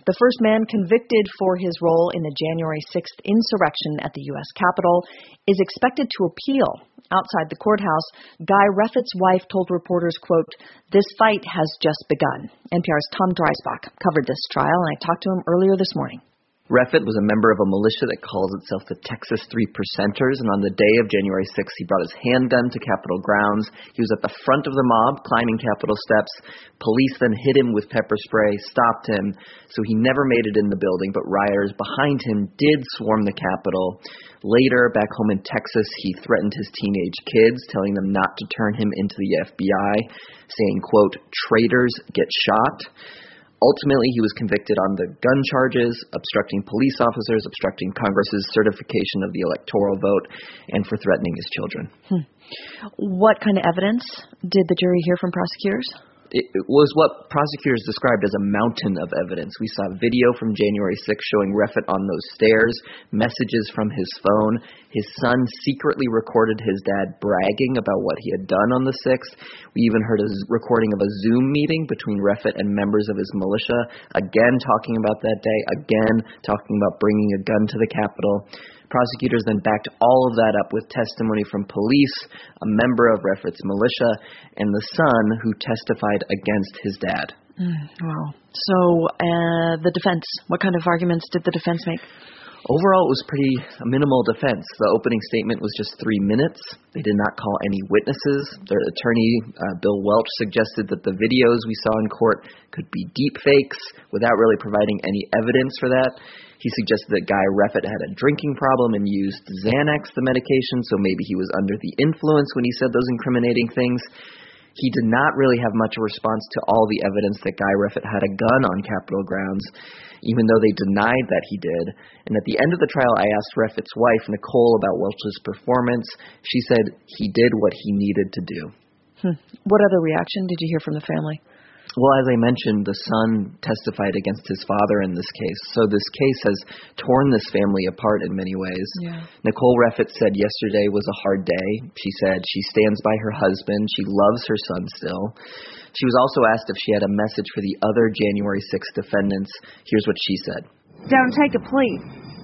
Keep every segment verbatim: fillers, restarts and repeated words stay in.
The first man convicted for his role in the January sixth insurrection at the U S Capitol is expected to appeal. Outside the courthouse, Guy Reffitt's wife told reporters, quote, "This fight has just begun." N P R's Tom Dreisbach covered this trial, and I talked to him earlier this morning. Reffitt was a member of a militia that calls itself the Texas Three Percenters, and on the day of January sixth, he brought his handgun to Capitol grounds. He was at the front of the mob, climbing Capitol steps. Police then hit him with pepper spray, stopped him, so he never made it in the building, but rioters behind him did swarm the Capitol. Later, back home in Texas, he threatened his teenage kids, telling them not to turn him into the F B I, saying, quote, "Traitors get shot." Ultimately, he was convicted on the gun charges, obstructing police officers, obstructing Congress's certification of the electoral vote, and for threatening his children. Hmm. What kind of evidence did the jury hear from prosecutors? It was what prosecutors described as a mountain of evidence. We saw video from January sixth showing Reffitt on those stairs, messages from his phone. His son secretly recorded his dad bragging about what he had done on the sixth. We even heard a recording of a Zoom meeting between Reffitt and members of his militia, again talking about that day, again talking about bringing a gun to the Capitol. Prosecutors then backed all of that up with testimony from police, a member of Reffitt's militia, and the son who testified against his dad. Mm, wow. So uh, the defense, what kind of arguments did the defense make? Overall, it was pretty a minimal defense. The opening statement was just three minutes. They did not call any witnesses. Their attorney, uh, Bill Welch, suggested that the videos we saw in court could be deep fakes without really providing any evidence for that. He suggested that Guy Reffitt had a drinking problem and used Xanax, the medication, so maybe he was under the influence when he said those incriminating things. He did not really have much response to all the evidence that Guy Reffitt had a gun on Capitol grounds, even though they denied that he did. And at the end of the trial, I asked Reffitt's wife, Nicole, about Welch's performance. She said he did what he needed to do. Hmm. What other reaction did you hear from the family? Well, as I mentioned, the son testified against his father in this case. So this case has torn this family apart in many ways. Yeah. Nicole Reffitt said yesterday was a hard day. She said she stands by her husband. She loves her son still. She was also asked if she had a message for the other January sixth defendants. Here's what she said. Don't take a plea.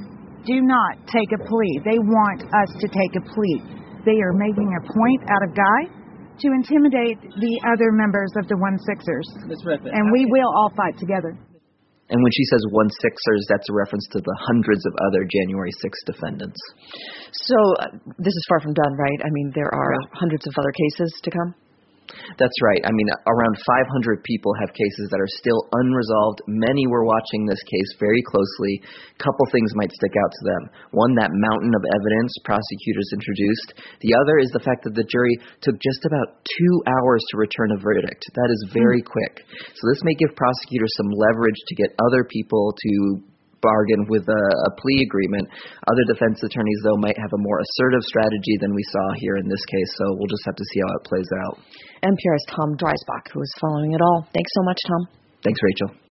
Do not take a plea. They want us to take a plea. They are making a point out of Guy to intimidate the other members of the one sixers. And we will all fight together. And when she says one sixers, that's a reference to the hundreds of other January sixth defendants. So uh, this is far from done, right? I mean, there are Right. hundreds of other cases to come? That's right. I mean, around five hundred people have cases that are still unresolved. Many were watching this case very closely. A couple things might stick out to them. One, that mountain of evidence prosecutors introduced. The other is the fact that the jury took just about two hours to return a verdict. That is very mm. quick. So this may give prosecutors some leverage to get other people to bargain with a, a plea agreement. Other defense attorneys, though, might have a more assertive strategy than we saw here in this case, so we'll just have to see how it plays out. N P R's Tom Dreisbach, who is following it all. Thanks so much, Tom. Thanks, Rachel.